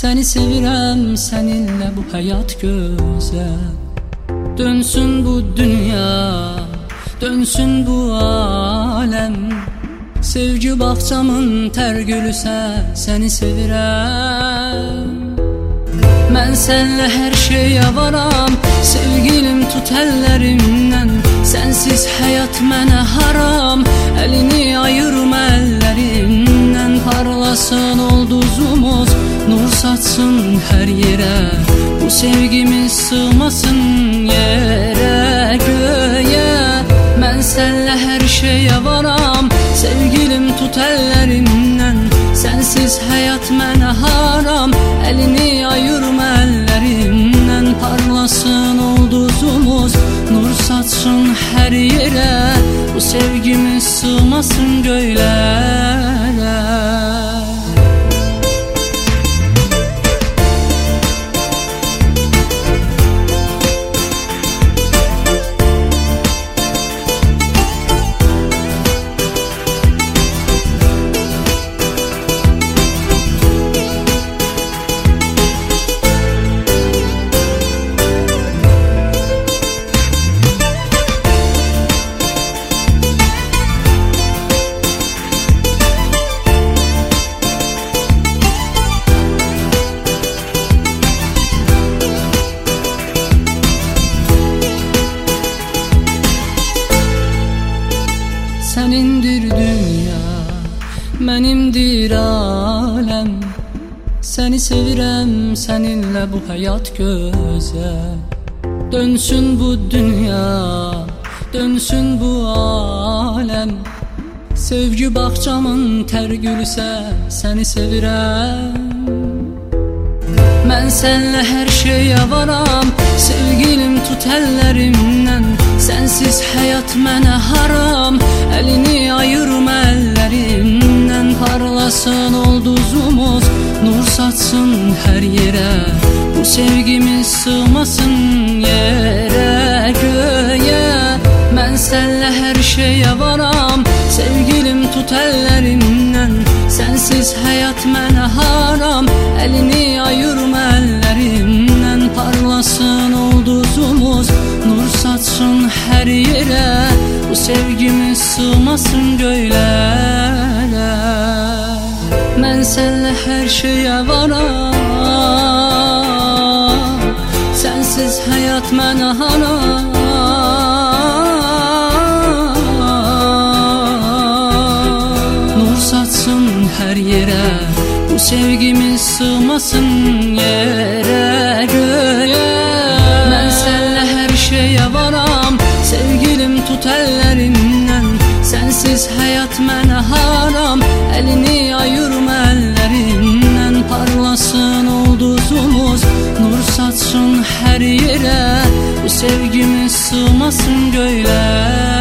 Səni sevirəm, səninlə bu həyat gözəl. Dönsün bu dünya, dönsün bu aləm. Sevgi bağçamın tər gülüsə, səni sevirəm. Mən sənlə hər şeyə varam, sevgilim tut əllərimdən. Sənsiz həyat mənə haram, əlini ayırma əllərimdən. Parlasın ulduzumuz, nur saçsın hər yerə. Bu sevgimiz sığmasın yerə, göyə. Mən sənlə hər şeyə varam, sevgilim tut əllərimdən. Sənsiz həyat mənə haram, əlini ayırma əllərimdən. Parlasın ulduzumuz, nur saçsın hər yerə. Bu sevgimiz sığmasın göylərə. Sənindir dünya, mənimdir aləm. Səni sevirəm, səninlə bu həyat gözəl. Dönsün bu dünya, dönsün bu aləm. Sevgi bağçamın tər gülüsə, səni sevirəm. Mən sənlə hər şeyə varam, sevgilim tut əllərimdən. Sənsiz həyat mənə haram, əlini ayırma əllərimdən. Parlasın ulduzumuz, nur saçsın hər yerə. Bu sevgimiz sığmasın yerə, göyə. Mən sənlə hər şeyə varam, sevgilim tut əllərimdən. Sənsiz həyat mənə haram, əlini ayırma əllərimdən. Parlasın ulduzumuz, nur saçsın hər yerə. Bu sevgimiz sığmasın göylərə. Mən sənlə hər şeyə varam, sənsiz həyat mənə haram. Nur saçsın hər yerə, bu sevgimiz sığmasın yerə, göyə. Mən sənlə hər şeyə varam, sevgilim tut əllərimdən. Sənsiz həyat mənə haram, əlini ayırma əllərimdən. Parlasın ulduzumuz, nur saçsın hər yerə. Bu sevgimiz sığmasın göylərə.